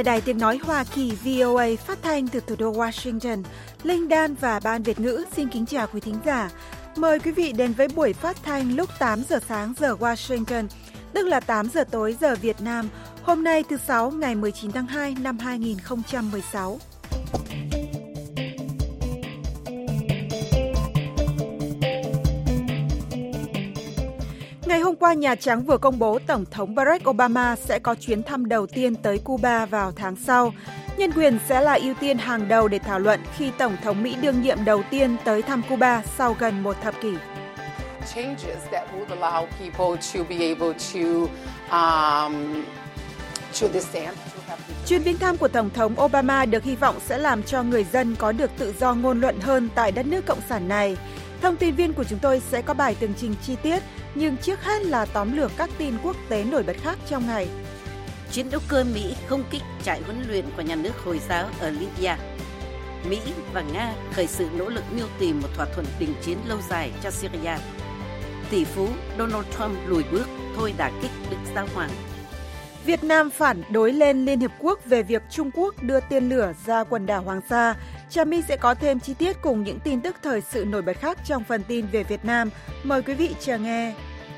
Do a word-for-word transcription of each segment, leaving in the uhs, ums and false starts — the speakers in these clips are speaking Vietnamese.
là Đài Tiếng Nói Hoa Kỳ vê o a phát thanh từ thủ đô Washington. Linh Đan và Ban Việt ngữ xin kính chào quý thính giả. Mời quý vị đến với buổi phát thanh lúc tám giờ sáng giờ Washington, tức là tám giờ tối giờ Việt Nam, hôm nay thứ Sáu ngày mười chín tháng hai năm hai nghìn không trăm mười sáu. Ngày hôm qua, Nhà Trắng vừa công bố Tổng thống Barack Obama sẽ có chuyến thăm đầu tiên tới Cuba vào tháng sau. Nhân quyền sẽ là ưu tiên hàng đầu để thảo luận khi Tổng thống Mỹ đương nhiệm đầu tiên tới thăm Cuba sau gần một thập kỷ. Chuyến viếng thăm của Tổng thống Obama được hy vọng sẽ làm cho người dân có được tự do ngôn luận hơn tại đất nước cộng sản này. Thông tin viên của chúng tôi sẽ có bài tường trình chi tiết, nhưng trước hết là tóm lược các tin quốc tế nổi bật khác trong ngày. Chiến đấu cơ Mỹ không kích trại huấn luyện của nhà nước Hồi giáo ở Libya. Mỹ và Nga khởi sự nỗ lực mưu tìm một thỏa thuận đình chiến lâu dài cho Syria. Tỷ phú Donald Trump lùi bước, thôi đả kích Đức Giáo Hoàng. Việt Nam phản đối lên Liên Hiệp Quốc về việc Trung Quốc đưa tên lửa ra quần đảo Hoàng Sa. Trà My sẽ có thêm chi tiết cùng những tin tức thời sự nổi bật khác trong phần tin về Việt Nam. Mời quý vị chờ nghe.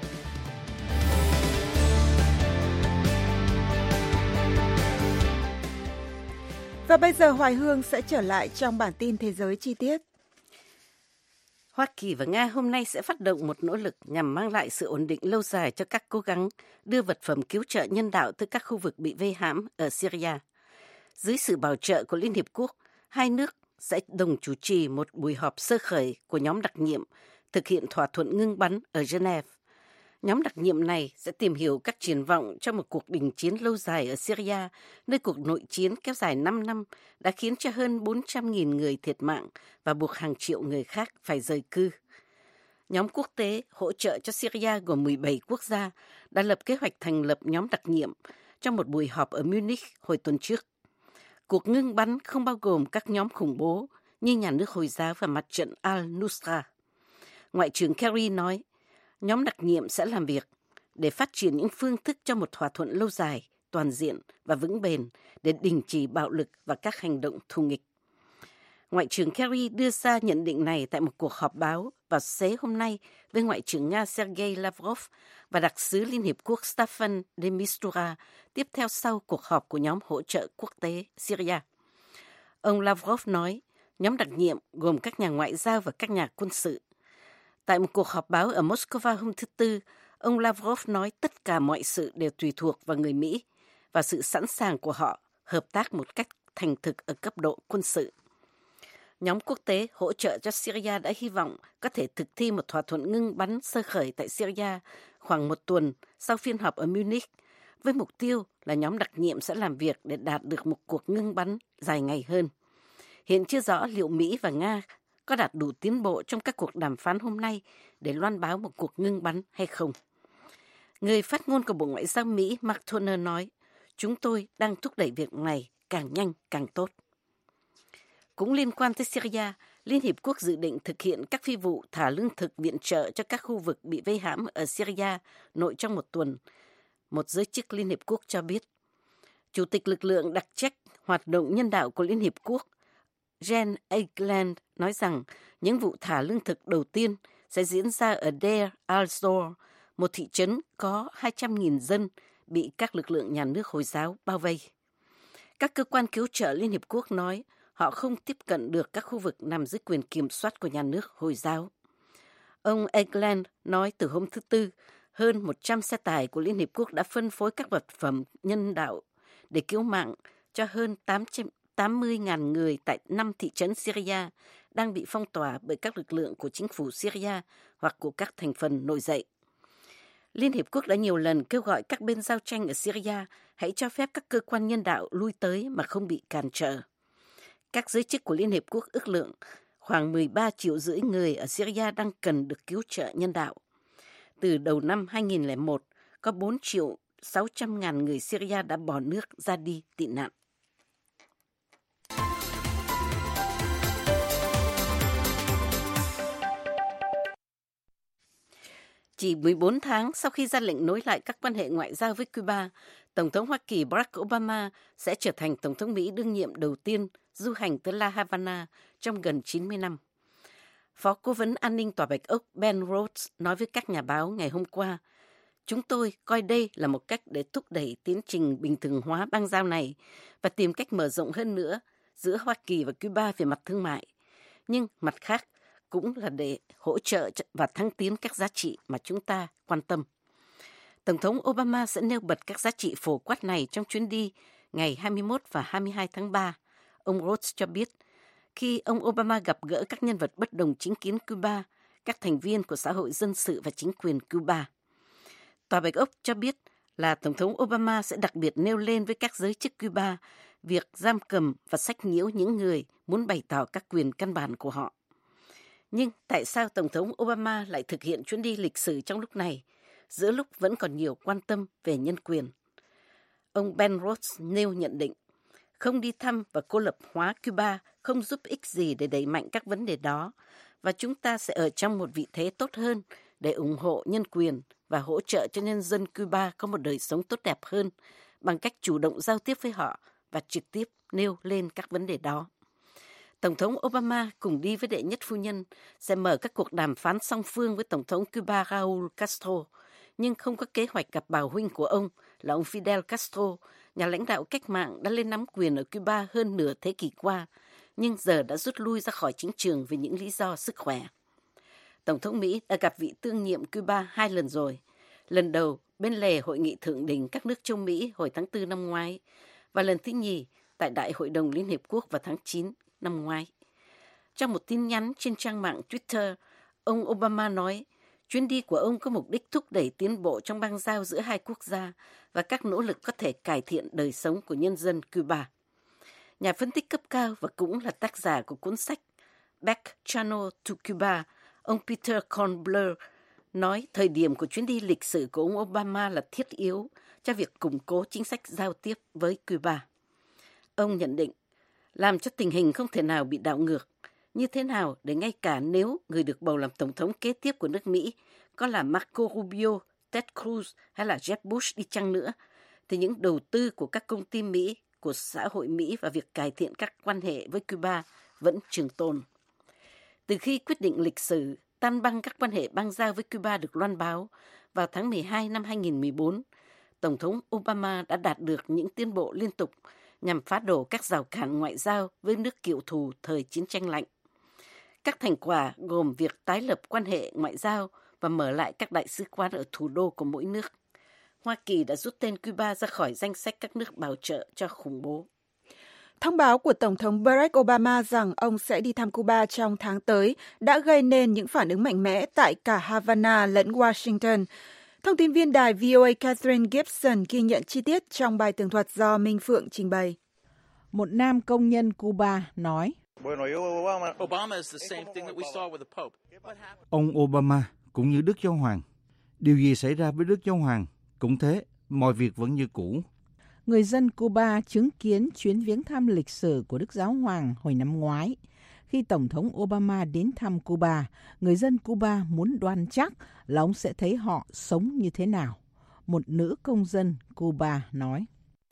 Và bây giờ Hoài Hương sẽ trở lại trong bản tin thế giới chi tiết. Hoa Kỳ và Nga hôm nay sẽ phát động một nỗ lực nhằm mang lại sự ổn định lâu dài cho các cố gắng đưa vật phẩm cứu trợ nhân đạo tới các khu vực bị vây hãm ở Syria. Dưới sự bảo trợ của Liên Hiệp Quốc, hai nước sẽ đồng chủ trì một buổi họp sơ khởi của nhóm đặc nhiệm thực hiện thỏa thuận ngưng bắn ở Geneva. Nhóm đặc nhiệm này sẽ tìm hiểu các triển vọng cho một cuộc đình chiến lâu dài ở Syria, nơi cuộc nội chiến kéo dài năm năm đã khiến cho hơn bốn trăm nghìn người thiệt mạng và buộc hàng triệu người khác phải rời cư. Nhóm quốc tế hỗ trợ cho Syria gồm mười bảy quốc gia đã lập kế hoạch thành lập nhóm đặc nhiệm trong một buổi họp ở Munich hồi tuần trước. Cuộc ngưng bắn không bao gồm các nhóm khủng bố như nhà nước Hồi giáo và mặt trận Al-Nusra. Ngoại trưởng Kerry nói, nhóm đặc nhiệm sẽ làm việc để phát triển những phương thức cho một thỏa thuận lâu dài, toàn diện và vững bền để đình chỉ bạo lực và các hành động thù nghịch. Ngoại trưởng Kerry đưa ra nhận định này tại một cuộc họp báo vào xế hôm nay với Ngoại trưởng Nga Sergei Lavrov và đặc sứ Liên Hiệp Quốc Staffan de Mistura tiếp theo sau cuộc họp của nhóm hỗ trợ quốc tế Syria. Ông Lavrov nói, nhóm đặc nhiệm gồm các nhà ngoại giao và các nhà quân sự. Tại một cuộc họp báo ở Moscow hôm thứ Tư, ông Lavrov nói tất cả mọi sự đều tùy thuộc vào người Mỹ và sự sẵn sàng của họ hợp tác một cách thành thực ở cấp độ quân sự. Nhóm quốc tế hỗ trợ cho Syria đã hy vọng có thể thực thi một thỏa thuận ngưng bắn sơ khởi tại Syria khoảng một tuần sau phiên họp ở Munich, với mục tiêu là nhóm đặc nhiệm sẽ làm việc để đạt được một cuộc ngưng bắn dài ngày hơn. Hiện chưa rõ liệu Mỹ và Nga có đạt đủ tiến bộ trong các cuộc đàm phán hôm nay để loan báo một cuộc ngưng bắn hay không. Người phát ngôn của Bộ Ngoại giao Mỹ Mark Toner nói, chúng tôi đang thúc đẩy việc này càng nhanh càng tốt. Cũng liên quan tới Syria, Liên Hiệp Quốc dự định thực hiện các phi vụ thả lương thực viện trợ cho các khu vực bị vây hãm ở Syria nội trong một tuần, một giới chức Liên Hiệp Quốc cho biết. Chủ tịch lực lượng đặc trách hoạt động nhân đạo của Liên Hiệp Quốc Jen Egeland nói rằng những vụ thả lương thực đầu tiên sẽ diễn ra ở Deir al-Zor, một thị trấn có hai trăm nghìn dân bị các lực lượng nhà nước Hồi giáo bao vây. Các cơ quan cứu trợ Liên Hiệp Quốc nói họ không tiếp cận được các khu vực nằm dưới quyền kiểm soát của nhà nước Hồi giáo. Ông Egeland nói từ hôm thứ Tư, hơn một trăm xe tải của Liên Hiệp Quốc đã phân phối các vật phẩm nhân đạo để cứu mạng cho hơn tám mươi nghìn người tại năm thị trấn Syria đang bị phong tỏa bởi các lực lượng của chính phủ Syria hoặc của các thành phần nổi dậy. Liên Hiệp Quốc đã nhiều lần kêu gọi các bên giao tranh ở Syria hãy cho phép các cơ quan nhân đạo lui tới mà không bị cản trở. Các giới chức của Liên Hiệp Quốc ước lượng khoảng mười ba triệu rưỡi người ở Syria đang cần được cứu trợ nhân đạo. Từ đầu năm hai nghìn lẻ một, có bốn triệu sáu trăm ngàn người Syria đã bỏ nước ra đi tị nạn. Chỉ mười bốn tháng sau khi ra lệnh nối lại các quan hệ ngoại giao với Cuba, Tổng thống Hoa Kỳ Barack Obama sẽ trở thành Tổng thống Mỹ đương nhiệm đầu tiên du hành tới La Habana trong gần chín mươi năm. Phó Cố vấn An ninh Tòa Bạch Ốc Ben Rhodes nói với các nhà báo ngày hôm qua, chúng tôi coi đây là một cách để thúc đẩy tiến trình bình thường hóa bang giao này và tìm cách mở rộng hơn nữa giữa Hoa Kỳ và Cuba về mặt thương mại. Nhưng mặt khác cũng là để hỗ trợ và thăng tiến các giá trị mà chúng ta quan tâm. Tổng thống Obama sẽ nêu bật các giá trị phổ quát này trong chuyến đi ngày hai mươi mốt và hai mươi hai tháng ba. Ông Rhodes cho biết, khi ông Obama gặp gỡ các nhân vật bất đồng chính kiến Cuba, các thành viên của xã hội dân sự và chính quyền Cuba. Tòa Bạch Ốc cho biết là Tổng thống Obama sẽ đặc biệt nêu lên với các giới chức Cuba việc giam cầm và sách nhiễu những người muốn bày tỏ các quyền căn bản của họ. Nhưng tại sao Tổng thống Obama lại thực hiện chuyến đi lịch sử trong lúc này, giữa lúc vẫn còn nhiều quan tâm về nhân quyền? Ông Ben Rhodes nêu nhận định, không đi thăm và cô lập hóa Cuba không giúp ích gì để đẩy mạnh các vấn đề đó, và chúng ta sẽ ở trong một vị thế tốt hơn để ủng hộ nhân quyền và hỗ trợ cho nhân dân Cuba có một đời sống tốt đẹp hơn bằng cách chủ động giao tiếp với họ và trực tiếp nêu lên các vấn đề đó. Tổng thống Obama cùng đi với đệ nhất phu nhân sẽ mở các cuộc đàm phán song phương với Tổng thống Cuba Raúl Castro, nhưng không có kế hoạch gặp bảo huynh của ông là ông Fidel Castro, nhà lãnh đạo cách mạng đã lên nắm quyền ở Cuba hơn nửa thế kỷ qua, nhưng giờ đã rút lui ra khỏi chính trường vì những lý do sức khỏe. Tổng thống Mỹ đã gặp vị tương nhiệm Cuba hai lần rồi, lần đầu bên lề hội nghị thượng đỉnh các nước châu Mỹ hồi tháng tư năm ngoái, và lần thứ nhì tại Đại hội đồng Liên Hiệp Quốc vào tháng chín năm ngoái. Trong một tin nhắn trên trang mạng Twitter, ông Obama nói, chuyến đi của ông có mục đích thúc đẩy tiến bộ trong bang giao giữa hai quốc gia và các nỗ lực có thể cải thiện đời sống của nhân dân Cuba. Nhà phân tích cấp cao và cũng là tác giả của cuốn sách Back Channel to Cuba, ông Peter Kornbluh nói thời điểm của chuyến đi lịch sử của ông Obama là thiết yếu cho việc củng cố chính sách giao tiếp với Cuba. Ông nhận định, làm cho tình hình không thể nào bị đảo ngược, như thế nào để ngay cả nếu người được bầu làm tổng thống kế tiếp của nước Mỹ có là Marco Rubio, Ted Cruz hay là Jeb Bush đi chăng nữa, thì những đầu tư của các công ty Mỹ, của xã hội Mỹ và việc cải thiện các quan hệ với Cuba vẫn trường tồn. Từ khi quyết định lịch sử tan băng các quan hệ bang giao với Cuba được loan báo vào tháng mười hai năm hai nghìn không trăm mười bốn, Tổng thống Obama đã đạt được những tiến bộ liên tục nhằm phá đổ các rào cản ngoại giao với nước cựu thù thời chiến tranh lạnh. Các thành quả gồm việc tái lập quan hệ ngoại giao và mở lại các đại sứ quán ở thủ đô của mỗi nước. Hoa Kỳ đã rút tên Cuba ra khỏi danh sách các nước bảo trợ cho khủng bố. Thông báo của Tổng thống Barack Obama rằng ông sẽ đi thăm Cuba trong tháng tới đã gây nên những phản ứng mạnh mẽ tại cả Havana lẫn Washington. Thông tin viên đài vê o a Catherine Gibson ghi nhận chi tiết trong bài tường thuật do Minh Phượng trình bày. Một nam công nhân Cuba nói, ông Obama cũng như Đức Giáo Hoàng. Điều gì xảy ra với Đức Giáo Hoàng? Cũng thế, mọi việc vẫn như cũ. Người dân Cuba chứng kiến chuyến viếng thăm lịch sử của Đức Giáo Hoàng hồi năm ngoái. Khi Tổng thống Obama đến thăm Cuba, người dân Cuba muốn đoán chắc là ông sẽ thấy họ sống như thế nào. Một nữ công dân Cuba nói.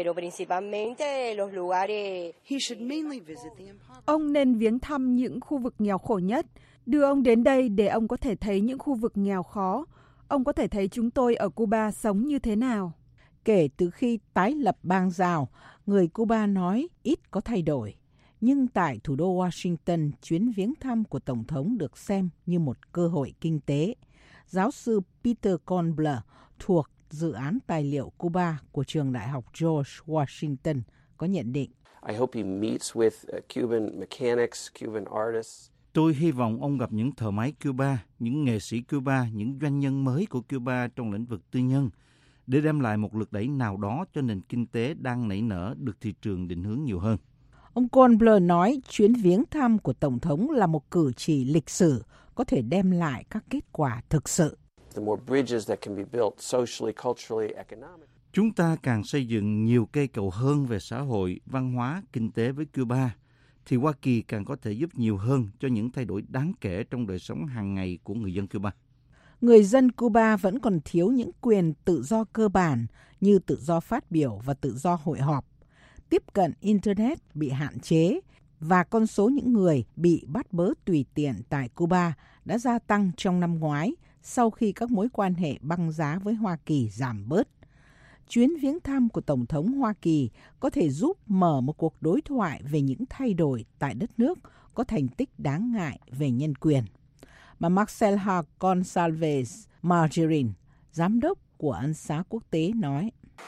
Ông nên viếng thăm những khu vực nghèo khổ nhất. Đưa ông đến đây để ông có thể thấy những khu vực nghèo khó. Ông có thể thấy chúng tôi ở Cuba sống như thế nào. Kể từ khi tái lập bang giao, người Cuba nói ít có thay đổi. Nhưng tại thủ đô Washington, chuyến viếng thăm của Tổng thống được xem như một cơ hội kinh tế. Giáo sư Peter Kornbluh thuộc dự án tài liệu Cuba của trường đại học George Washington có nhận định. I hope he meets with Cuban mechanics, Cuban artists. Tôi hy vọng ông gặp những thợ máy Cuba, những nghệ sĩ Cuba, những doanh nhân mới của Cuba trong lĩnh vực tư nhân, để đem lại một lực đẩy nào đó cho nền kinh tế đang nảy nở được thị trường định hướng nhiều hơn. Ông Kornbluh nói chuyến viếng thăm của Tổng thống là một cử chỉ lịch sử có thể đem lại các kết quả thực sự. Chúng ta càng xây dựng nhiều cây cầu hơn về xã hội, văn hóa, kinh tế với Cuba, thì Hoa Kỳ càng có thể giúp nhiều hơn cho những thay đổi đáng kể trong đời sống hàng ngày của người dân Cuba. người dân Cuba vẫn còn thiếu những quyền tự do cơ bản như tự do phát biểu và tự do hội họp. Tiếp cận Internet bị hạn chế và con số những người bị bắt bớ tùy tiện tại Cuba đã gia tăng trong năm ngoái sau khi các mối quan hệ băng giá với Hoa Kỳ giảm bớt. Chuyến viếng thăm của Tổng thống Hoa Kỳ có thể giúp mở một cuộc đối thoại về những thay đổi tại đất nước có thành tích đáng ngại về nhân quyền. Mà Marcela Gonçalves Margerin, giám đốc của Ân xá quốc tế nói.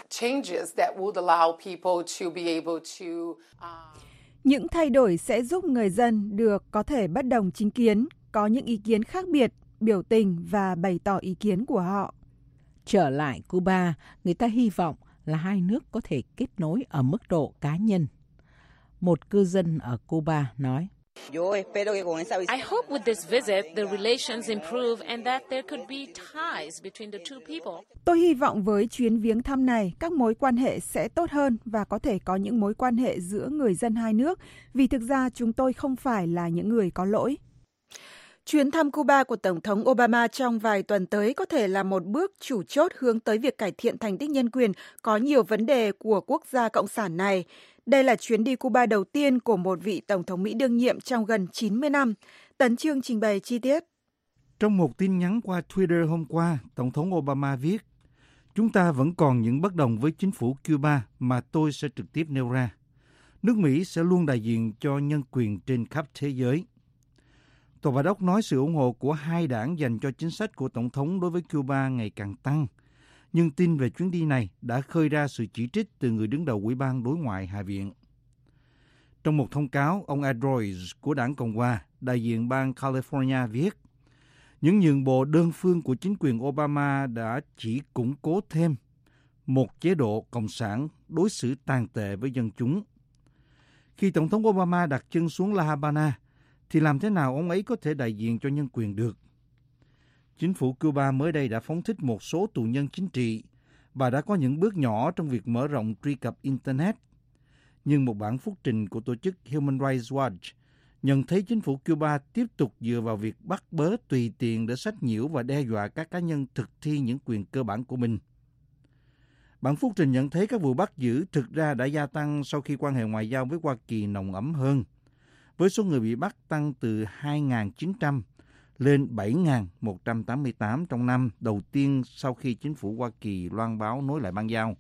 Những thay đổi sẽ giúp người dân được có thể bất đồng chính kiến, có những ý kiến khác biệt, biểu tình và bày tỏ ý kiến của họ. Trở lại Cuba, người ta hy vọng là hai nước có thể kết nối ở mức độ cá nhân. Một cư dân ở Cuba nói. I hope with this visit the relations improve and that there could be ties between the two people. Tôi hy vọng với chuyến viếng thăm này, các mối quan hệ sẽ tốt hơn và có thể có những mối quan hệ giữa người dân hai nước, vì thực ra chúng tôi không phải là những người có lỗi. Chuyến thăm Cuba của Tổng thống Obama trong vài tuần tới có thể là một bước chủ chốt hướng tới việc cải thiện thành tích nhân quyền có nhiều vấn đề của quốc gia cộng sản này. Đây là chuyến đi Cuba đầu tiên của một vị Tổng thống Mỹ đương nhiệm trong gần chín mươi năm. Tấn Chương trình bày chi tiết. Trong một tin nhắn qua Twitter hôm qua, Tổng thống Obama viết, chúng ta vẫn còn những bất đồng với chính phủ Cuba mà tôi sẽ trực tiếp nêu ra. Nước Mỹ sẽ luôn đại diện cho nhân quyền trên khắp thế giới. Tòa Bạch Ốc nói sự ủng hộ của hai đảng dành cho chính sách của Tổng thống đối với Cuba ngày càng tăng. Nhưng tin về chuyến đi này đã khơi ra sự chỉ trích từ người đứng đầu Ủy ban Đối ngoại Hạ viện. Trong một thông cáo, ông Ed Royce của đảng Cộng hòa, đại diện bang California viết, những nhượng bộ đơn phương của chính quyền Obama đã chỉ củng cố thêm một chế độ cộng sản đối xử tàn tệ với dân chúng. Khi Tổng thống Obama đặt chân xuống La Habana, thì làm thế nào ông ấy có thể đại diện cho nhân quyền được? Chính phủ Cuba mới đây đã phóng thích một số tù nhân chính trị và đã có những bước nhỏ trong việc mở rộng truy cập Internet. Nhưng một bản phúc trình của tổ chức Human Rights Watch nhận thấy chính phủ Cuba tiếp tục dựa vào việc bắt bớ tùy tiện để sách nhiễu và đe dọa các cá nhân thực thi những quyền cơ bản của mình. Bản phúc trình nhận thấy các vụ bắt giữ thực ra đã gia tăng sau khi quan hệ ngoại giao với Hoa Kỳ nồng ấm hơn, với số người bị bắt tăng từ hai nghìn chín trăm lên bảy nghìn một trăm tám mươi tám trong năm đầu tiên sau khi chính phủ Hoa Kỳ loan báo nối lại bang giao.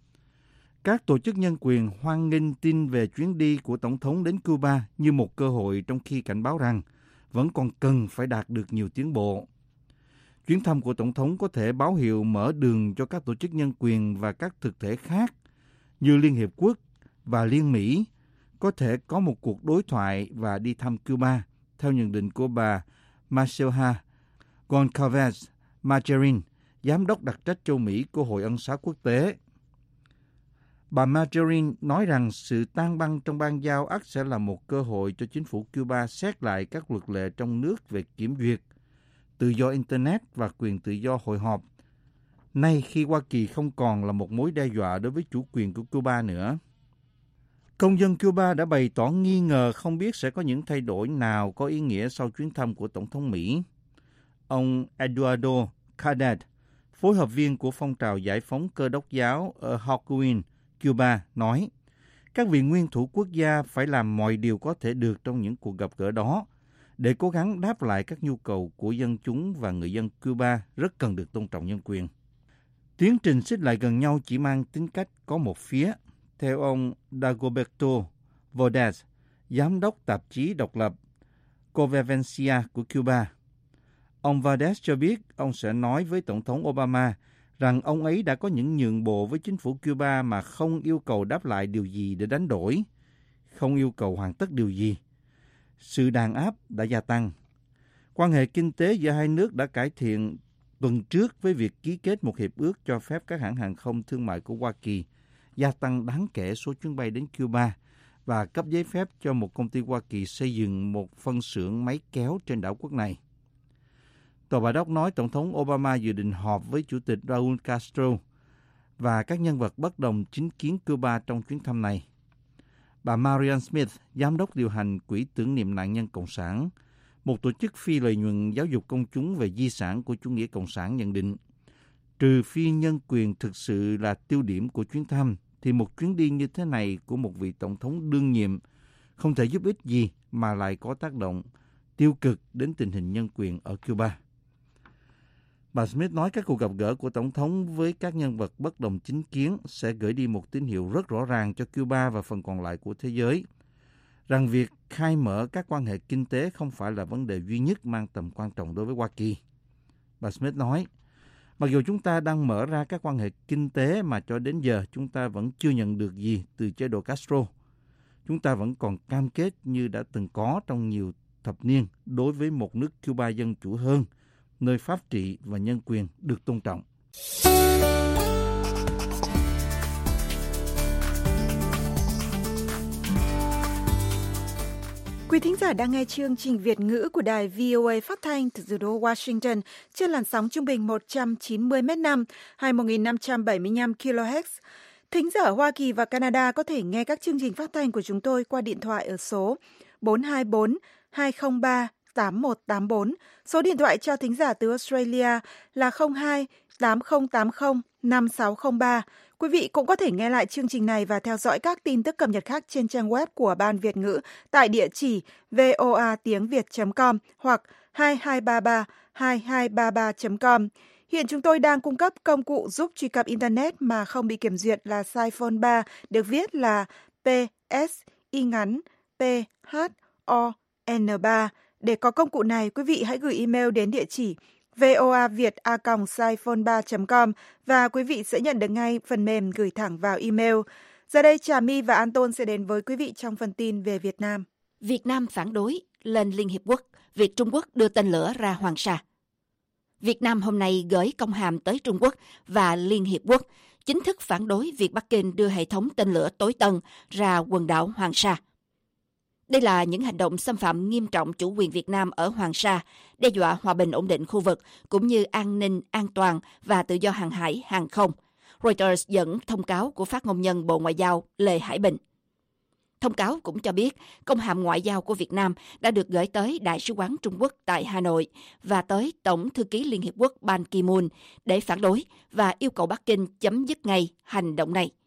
Các tổ chức nhân quyền hoan nghênh tin về chuyến đi của Tổng thống đến Cuba như một cơ hội, trong khi cảnh báo rằng vẫn còn cần phải đạt được nhiều tiến bộ. Chuyến thăm của Tổng thống có thể báo hiệu mở đường cho các tổ chức nhân quyền và các thực thể khác như Liên Hiệp Quốc và Liên Mỹ có thể có một cuộc đối thoại và đi thăm Cuba, theo nhận định của bà Marcela Gonçalves Margerin, giám đốc đặc trách châu Mỹ của Hội Ân xá Quốc tế. Bà Margerin nói rằng sự tan băng trong bang giao ắt sẽ là một cơ hội cho chính phủ Cuba xét lại các luật lệ trong nước về kiểm duyệt, tự do Internet và quyền tự do hội họp, nay khi Hoa Kỳ không còn là một mối đe dọa đối với chủ quyền của Cuba nữa. Công dân Cuba đã bày tỏ nghi ngờ không biết sẽ có những thay đổi nào có ý nghĩa sau chuyến thăm của Tổng thống Mỹ. Ông Eduardo Cadet, phối hợp viên của phong trào giải phóng Cơ đốc giáo ở Holguín, Cuba, nói các vị nguyên thủ quốc gia phải làm mọi điều có thể được trong những cuộc gặp gỡ đó để cố gắng đáp lại các nhu cầu của dân chúng, và người dân Cuba rất cần được tôn trọng nhân quyền. Tiến trình xích lại gần nhau chỉ mang tính cách có một phía, theo ông Dagoberto Valdez, giám đốc tạp chí độc lập Convivencia của Cuba. Ông Valdez cho biết ông sẽ nói với Tổng thống Obama rằng ông ấy đã có những nhượng bộ với chính phủ Cuba mà không yêu cầu đáp lại điều gì để đánh đổi, không yêu cầu hoàn tất điều gì. Sự đàn áp đã gia tăng. Quan hệ kinh tế giữa hai nước đã cải thiện tuần trước với việc ký kết một hiệp ước cho phép các hãng hàng không thương mại của Hoa Kỳ gia tăng đáng kể số chuyến bay đến Cuba và cấp giấy phép cho một công ty Hoa Kỳ xây dựng một phân xưởng máy kéo trên đảo quốc này. Tòa Bạch Ốc nói Tổng thống Obama dự định họp với Chủ tịch Raúl Castro và các nhân vật bất đồng chính kiến Cuba trong chuyến thăm này. Bà Marianne Smith, giám đốc điều hành Quỹ tưởng niệm nạn nhân Cộng sản, Một tổ chức phi lợi nhuận giáo dục công chúng về di sản của chủ nghĩa cộng sản nhận định, trừ phi nhân quyền thực sự là tiêu điểm của chuyến thăm, thì một chuyến đi như thế này của một vị tổng thống đương nhiệm không thể giúp ích gì mà lại có tác động tiêu cực đến tình hình nhân quyền ở Cuba. Bà Smith nói các cuộc gặp gỡ của Tổng thống với các nhân vật bất đồng chính kiến sẽ gửi đi một tín hiệu rất rõ ràng cho Cuba và phần còn lại của thế giới, rằng việc khai mở các quan hệ kinh tế không phải là vấn đề duy nhất mang tầm quan trọng đối với Hoa Kỳ. Bà Smith nói, mặc dù chúng ta đang mở ra các quan hệ kinh tế mà cho đến giờ chúng ta vẫn chưa nhận được gì từ chế độ Castro, chúng ta vẫn còn cam kết như đã từng có trong nhiều thập niên đối với một nước Cuba dân chủ hơn, nơi pháp trị và nhân quyền được tôn trọng. Quý thính giả đang nghe chương trình Việt ngữ của đài vê o a phát thanh từ thủ đô Washington trên làn sóng trung bình một trăm chín mươi mét năm, hay một nghìn năm trăm bảy mươi lăm ki lô héc. Thính giả ở Hoa Kỳ và Canada có thể nghe các chương trình phát thanh của chúng tôi qua điện thoại ở số bốn hai bốn hai không ba tám một tám bốn. Số điện thoại cho thính giả từ Australia là không hai tám không tám không năm sáu không ba. Quý vị cũng có thể nghe lại chương trình này và theo dõi các tin tức cập nhật khác trên trang web của Ban Việt ngữ tại địa chỉ voa tiếng việt chấm com hoặc hai hai ba ba hai hai ba ba chấm com. Hiện chúng tôi đang cung cấp công cụ giúp truy cập Internet mà không bị kiểm duyệt là Siphon ba, được viết là P S y ngắn P H O N ba. Để có công cụ này, quý vị hãy gửi email đến địa chỉ voaviet a còng siphon ba chấm com và quý vị sẽ nhận được ngay phần mềm gửi thẳng vào email. Giờ đây, Trà My và An Tôn sẽ đến với quý vị trong phần tin về Việt Nam. Việt Nam phản đối lên Liên Hiệp Quốc việc Trung Quốc đưa tên lửa ra Hoàng Sa. Việt Nam hôm nay gửi công hàm tới Trung Quốc và Liên Hiệp Quốc chính thức phản đối việc Bắc Kinh đưa hệ thống tên lửa tối tân ra quần đảo Hoàng Sa. Đây là những hành động xâm phạm nghiêm trọng chủ quyền Việt Nam ở Hoàng Sa, đe dọa hòa bình ổn định khu vực, cũng như an ninh, an toàn và tự do hàng hải, hàng không. Reuters dẫn thông cáo của phát ngôn nhân Bộ Ngoại giao Lê Hải Bình. Thông cáo cũng cho biết công hàm ngoại giao của Việt Nam đã được gửi tới Đại sứ quán Trung Quốc tại Hà Nội và tới Tổng thư ký Liên Hiệp Quốc Ban Ki-moon để phản đối và yêu cầu Bắc Kinh chấm dứt ngay hành động này.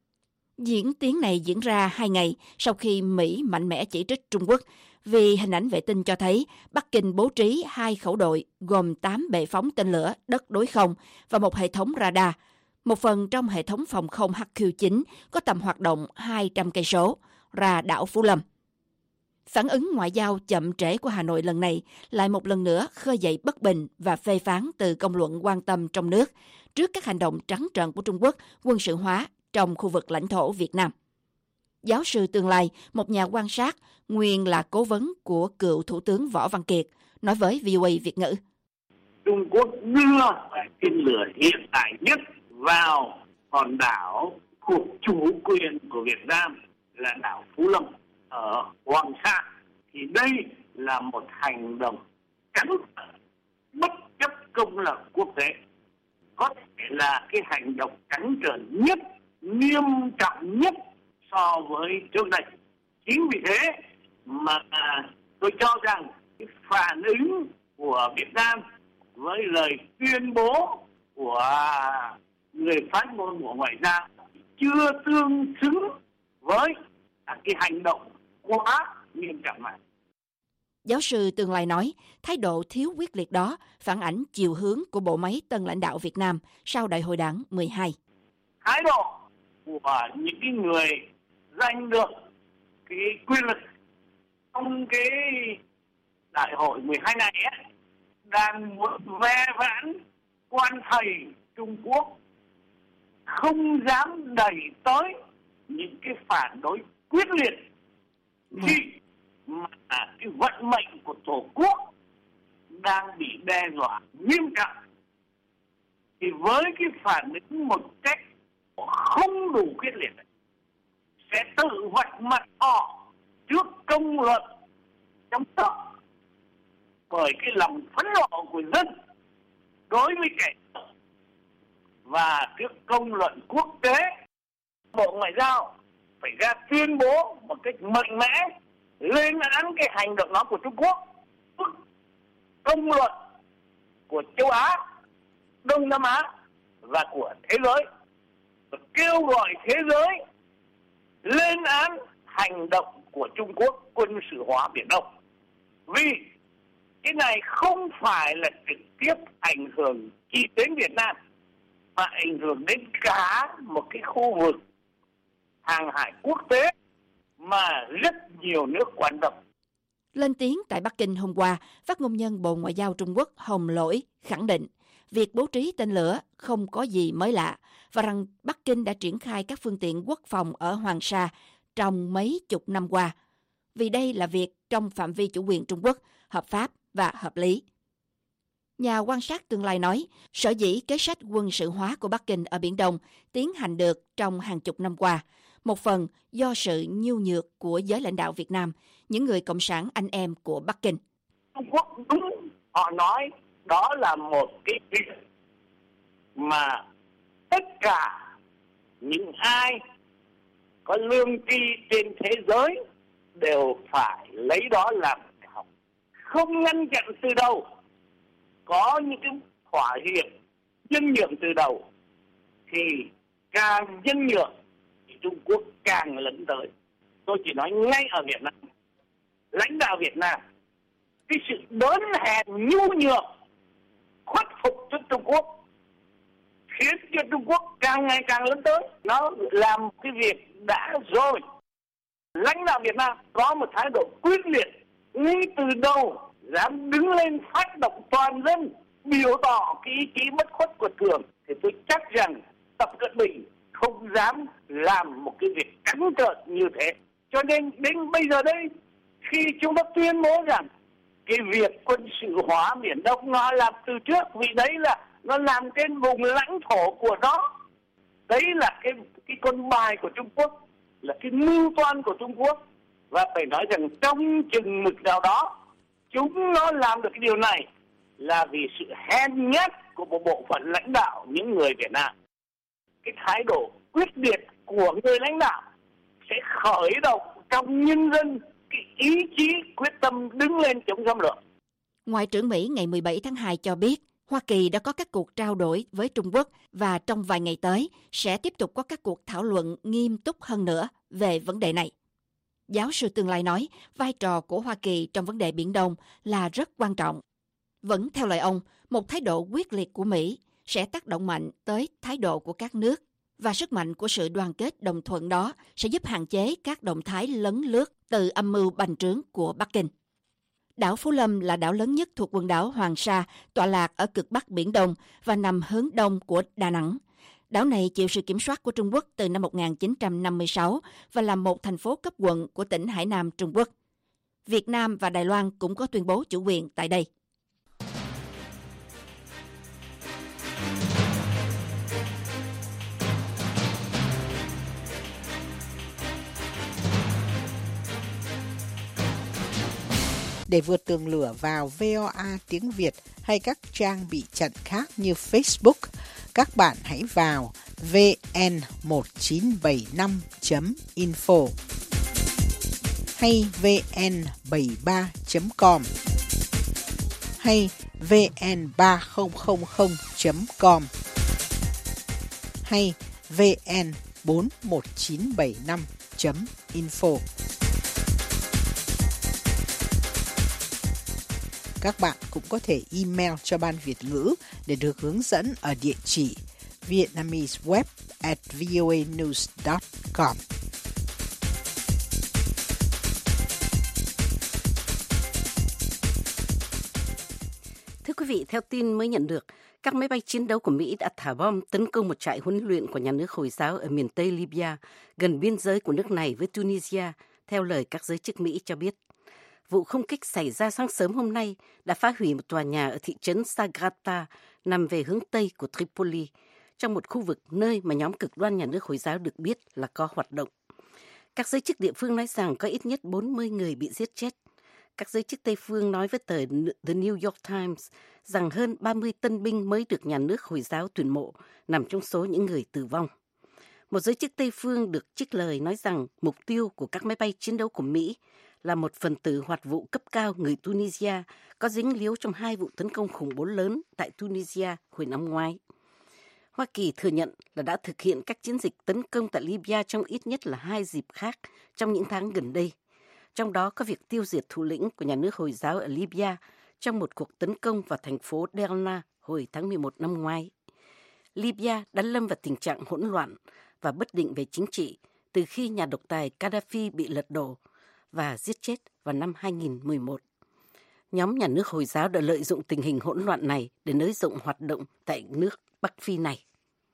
Diễn tiến này diễn ra hai ngày sau khi Mỹ mạnh mẽ chỉ trích Trung Quốc vì hình ảnh vệ tinh cho thấy Bắc Kinh bố trí hai khẩu đội gồm tám bệ phóng tên lửa đất đối không và một hệ thống radar, một phần trong hệ thống phòng không H Q chín có tầm hoạt động hai trăm cây số, ra đảo Phú Lâm. Phản ứng ngoại giao chậm trễ của Hà Nội lần này lại một lần nữa khơi dậy bất bình và phê phán từ công luận quan tâm trong nước trước các hành động trắng trợn của Trung Quốc quân sự hóa trong khu vực lãnh thổ Việt Nam. Giáo sư Tương Lai, một nhà quan sát, nguyên là cố vấn của cựu Thủ tướng Võ Văn Kiệt, nói với vê o a Việt ngữ. Trung Quốc đưa tên lửa hiện đại nhất vào hòn đảo thuộc chủ quyền của Việt Nam là đảo Phú Lâm ở Hoàng Sa. Thì đây là một hành động trắng bất chấp công luận quốc tế. Có thể là cái hành động trắng trợn nhất, nghiêm trọng nhất so với trước đây. Chính vì thế mà tôi cho rằng cái phản ứng của Việt Nam với lời tuyên bố của người phát ngôn Bộ Ngoại giao chưa tương xứng với cái hành động quá nghiêm trọng này. Giáo sư Tương Lai nói, thái độ thiếu quyết liệt đó phản ánh chiều hướng của bộ máy tân lãnh đạo Việt Nam sau Đại hội Đảng mười hai. Thái độ của những cái người giành được cái quyền lực trong cái Đại hội mười hai này ấy, đang muốn ve vãn quan thầy Trung Quốc, không dám đẩy tới những cái phản đối quyết liệt khi mà cái vận mệnh của Tổ quốc đang bị đe dọa nghiêm trọng. Thì với cái phản ứng một cách không đủ quyết liệt sẽ tự vạch mặt họ trước công luận trong nước, bởi cái lòng phẫn nộ của dân đối với kẻ và trước công luận quốc tế. Bộ Ngoại giao phải ra tuyên bố một cách mạnh mẽ lên án cái hành động đó của Trung Quốc, bức công luận của châu Á, Đông Nam Á và của thế giới, và kêu gọi thế giới lên án hành động của Trung Quốc quân sự hóa Biển Đông. Vì cái này không phải là trực tiếp ảnh hưởng chỉ đến Việt Nam, mà ảnh hưởng đến cả một cái khu vực hàng hải quốc tế mà rất nhiều nước quan tâm. Lên tiếng tại Bắc Kinh hôm qua, phát ngôn nhân Bộ Ngoại giao Trung Quốc Hồng Lỗi khẳng định việc bố trí tên lửa không có gì mới lạ và rằng Bắc Kinh đã triển khai các phương tiện quốc phòng ở Hoàng Sa trong mấy chục năm qua, vì đây là việc trong phạm vi chủ quyền Trung Quốc, hợp pháp và hợp lý. Nhà quan sát tương lai nói, sở dĩ kế sách quân sự hóa của Bắc Kinh ở Biển Đông tiến hành được trong hàng chục năm qua, một phần do sự nhu nhược của giới lãnh đạo Việt Nam, những người cộng sản anh em của Bắc Kinh. Trung Quốc đúng, họ nói đó là một cái việc mà tất cả những ai có lương tri trên thế giới đều phải lấy đó làm học. Không ngăn chặn từ đầu, có những cái thỏa hiệp nhân nhượng từ đầu, thì càng nhân nhượng thì Trung Quốc càng lấn tới. Tôi chỉ nói ngay ở Việt Nam, lãnh đạo Việt Nam, cái sự đớn hèn nhu nhược khuất phục trước Trung Quốc khiến cho Trung Quốc càng ngày càng lớn tới. Nó làm cái việc đã rồi. Lãnh đạo Việt Nam có một thái độ quyết liệt ngay từ đầu, dám đứng lên phát động toàn dân, biểu tỏ cái ý chí bất khuất của Thường, thì tôi chắc rằng Tập Cận Bình không dám làm một cái việc trắng trợn như thế. Cho nên đến bây giờ đây, khi chúng ta tuyên bố rằng cái việc quân sự hóa Biển Đông nó làm từ trước, vì đấy là nó làm trên vùng lãnh thổ của nó. Đấy là cái cái con bài của Trung Quốc, là cái mưu toan của Trung Quốc. Và phải nói rằng trong chừng mực nào đó, chúng nó làm được cái điều này là vì sự hèn nhát của một bộ phận lãnh đạo những người Việt Nam. Cái thái độ quyết liệt của người lãnh đạo sẽ khởi động trong nhân dân cái ý chí quyết tâm đứng lên chống xâm lược. Ngoại trưởng Mỹ ngày mười bảy tháng hai cho biết Hoa Kỳ đã có các cuộc trao đổi với Trung Quốc và trong vài ngày tới sẽ tiếp tục có các cuộc thảo luận nghiêm túc hơn nữa về vấn đề này. Giáo sư tương lai nói vai trò của Hoa Kỳ trong vấn đề Biển Đông là rất quan trọng. Vẫn theo lời ông, một thái độ quyết liệt của Mỹ sẽ tác động mạnh tới thái độ của các nước và sức mạnh của sự đoàn kết đồng thuận đó sẽ giúp hạn chế các động thái lấn lướt từ âm mưu bành trướng của Bắc Kinh. Đảo Phú Lâm là đảo lớn nhất thuộc quần đảo Hoàng Sa, tọa lạc ở cực Bắc Biển Đông và nằm hướng đông của Đà Nẵng. Đảo này chịu sự kiểm soát của Trung Quốc từ năm một nghìn chín trăm năm mươi sáu và là một thành phố cấp quận của tỉnh Hải Nam, Trung Quốc. Việt Nam và Đài Loan cũng có tuyên bố chủ quyền tại đây. Để vượt tường lửa vào vê o a tiếng Việt hay các trang bị chặn khác như Facebook, các bạn hãy vào vê en một chín bảy năm chấm info hay vê en bảy ba chấm com hay vê en ba không không không chấm com hay vê en bốn một chín bảy năm chấm info. Các bạn cũng có thể email cho Ban Việt ngữ để được hướng dẫn ở địa chỉ vietnameseweb at voanews dot com. Thưa quý vị, theo tin mới nhận được, các máy bay chiến đấu của Mỹ đã thả bom tấn công một trại huấn luyện của nhà nước Hồi giáo ở miền Tây Libya, gần biên giới của nước này với Tunisia, theo lời các giới chức Mỹ cho biết. Vụ không kích xảy ra sáng sớm hôm nay đã phá hủy một tòa nhà ở thị trấn Sagrata, nằm về hướng Tây của Tripoli, trong một khu vực nơi mà nhóm cực đoan nhà nước Hồi giáo được biết là có hoạt động. Các giới chức địa phương nói rằng có ít nhất bốn mươi người bị giết chết. Các giới chức Tây phương nói với tờ The New York Times rằng hơn ba mươi tân binh mới được nhà nước Hồi giáo tuyển mộ nằm trong số những người tử vong. Một giới chức Tây phương được trích lời nói rằng mục tiêu của các máy bay chiến đấu của Mỹ là một phần tử hoạt vụ cấp cao người Tunisia có dính líu trong hai vụ tấn công khủng bố lớn tại Tunisia hồi năm ngoái. Hoa Kỳ thừa nhận là đã thực hiện các chiến dịch tấn công tại Libya trong ít nhất là hai dịp khác trong những tháng gần đây. Trong đó có việc tiêu diệt thủ lĩnh của nhà nước Hồi giáo ở Libya trong một cuộc tấn công vào thành phố Derna hồi tháng mười một năm ngoái. Libya đã lâm vào tình trạng hỗn loạn và bất định về chính trị từ khi nhà độc tài Gaddafi bị lật đổ và giết chết vào năm hai nghìn mười một. Nhóm nhà nước Hồi giáo đã lợi dụng tình hình hỗn loạn này để nới rộng hoạt động tại nước Bắc Phi này.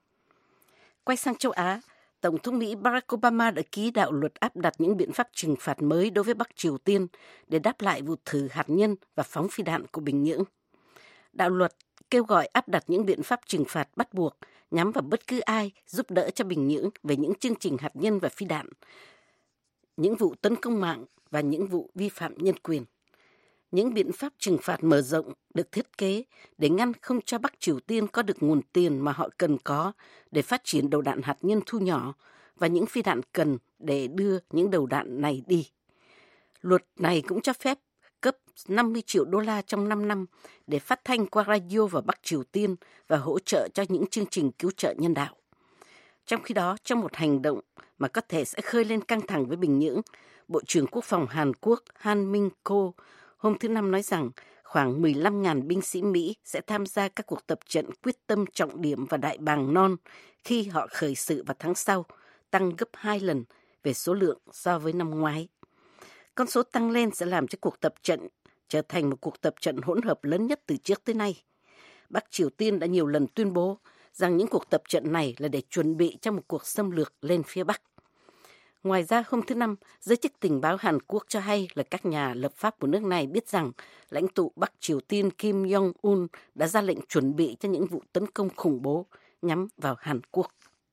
Quay sang châu Á, Tổng thống Mỹ Barack Obama đã ký đạo luật áp đặt những biện pháp trừng phạt mới đối với Bắc Triều Tiên để đáp lại vụ thử hạt nhân và phóng phi đạn của Bình Nhưỡng. Đạo luật kêu gọi áp đặt những biện pháp trừng phạt bắt buộc nhắm vào bất cứ ai giúp đỡ cho Bình Nhưỡng về những chương trình hạt nhân và phi đạn, những vụ tấn công mạng và những vụ vi phạm nhân quyền. Những biện pháp trừng phạt mở rộng được thiết kế để ngăn không cho Bắc Triều Tiên có được nguồn tiền mà họ cần có để phát triển đầu đạn hạt nhân thu nhỏ và những phi đạn cần để đưa những đầu đạn này đi. Luật này cũng cho phép cấp năm mươi triệu đô la trong năm năm để phát thanh qua radio vào Bắc Triều Tiên và hỗ trợ cho những chương trình cứu trợ nhân đạo. Trong khi đó, trong một hành động mà có thể sẽ khơi lên căng thẳng với Bình Nhưỡng, Bộ trưởng Quốc phòng Hàn Quốc Han Min-ko hôm thứ Năm nói rằng khoảng mười lăm nghìn binh sĩ Mỹ sẽ tham gia các cuộc tập trận quyết tâm trọng điểm và đại bàng non khi họ khởi sự vào tháng sau, tăng gấp hai lần về số lượng so với năm ngoái. Con số tăng lên sẽ làm cho cuộc tập trận trở thành một cuộc tập trận hỗn hợp lớn nhất từ trước tới nay. Bắc Triều Tiên đã nhiều lần tuyên bố rằng những cuộc tập trận này là để chuẩn bị cho một cuộc xâm lược lên phía Bắc. Ngoài ra, hôm thứ Năm, giới chức tình báo Hàn Quốc cho hay là các nhà lập pháp của nước này biết rằng lãnh tụ Bắc Triều Tiên Kim Jong-un đã ra lệnh chuẩn bị cho những vụ tấn công khủng bố nhắm vào Hàn Quốc.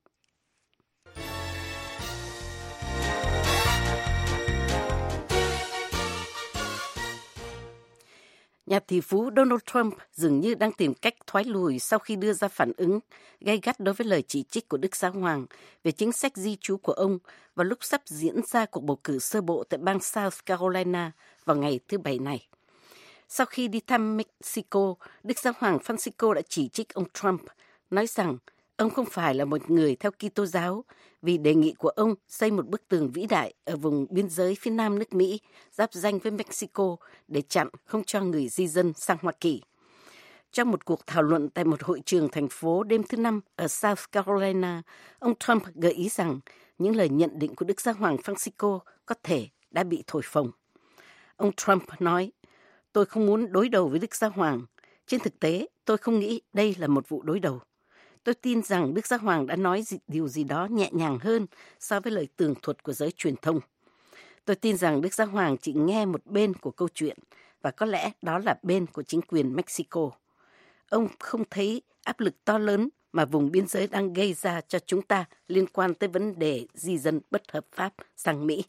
Nhà tỷ phú Donald Trump dường như đang tìm cách thoái lùi sau khi đưa ra phản ứng gay gắt đối với lời chỉ trích của Đức Giáo Hoàng về chính sách di trú của ông vào lúc sắp diễn ra cuộc bầu cử sơ bộ tại bang South Carolina vào ngày thứ Bảy này. Sau khi đi thăm Mexico, Đức Giáo Hoàng Francisco đã chỉ trích ông Trump, nói rằng ông không phải là một người theo Kitô giáo vì đề nghị của ông xây một bức tường vĩ đại ở vùng biên giới phía nam nước Mỹ, giáp ranh với Mexico để chặn không cho người di dân sang Hoa Kỳ. Trong một cuộc thảo luận tại một hội trường thành phố đêm thứ Năm ở South Carolina, ông Trump gợi ý rằng những lời nhận định của Đức Giáo Hoàng Francisco có thể đã bị thổi phồng. Ông Trump nói, tôi không muốn đối đầu với Đức Giáo Hoàng. Trên thực tế, tôi không nghĩ đây là một vụ đối đầu. Tôi tin rằng Đức Giáo Hoàng đã nói điều gì đó nhẹ nhàng hơn so với lời tường thuật của giới truyền thông. Tôi tin rằng Đức Giáo Hoàng chỉ nghe một bên của câu chuyện, và có lẽ đó là bên của chính quyền Mexico. Ông không thấy áp lực to lớn mà vùng biên giới đang gây ra cho chúng ta liên quan tới vấn đề di dân bất hợp pháp sang Mỹ.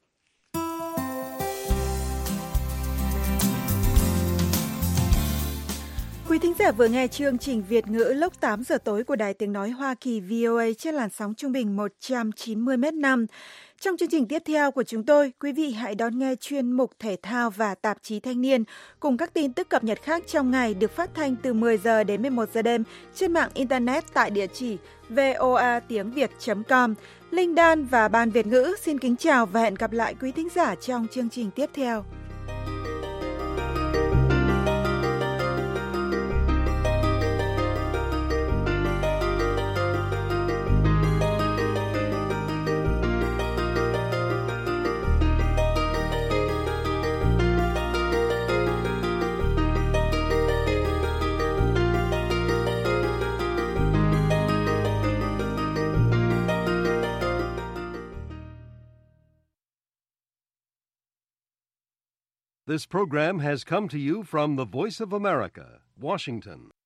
Quý thính giả vừa nghe chương trình Việt ngữ lúc tám giờ tối của Đài Tiếng Nói Hoa Kỳ vê o a trên làn sóng trung bình một trăm chín mươi mét năm. Trong chương trình tiếp theo của chúng tôi, quý vị hãy đón nghe chuyên mục thể thao và tạp chí thanh niên cùng các tin tức cập nhật khác trong ngày được phát thanh từ mười giờ đến mười một giờ đêm trên mạng Internet tại địa chỉ voa tiếng việt chấm com. Linh Đan và Ban Việt ngữ xin kính chào và hẹn gặp lại quý thính giả trong chương trình tiếp theo. This program has come to you from the Voice of America, Washington.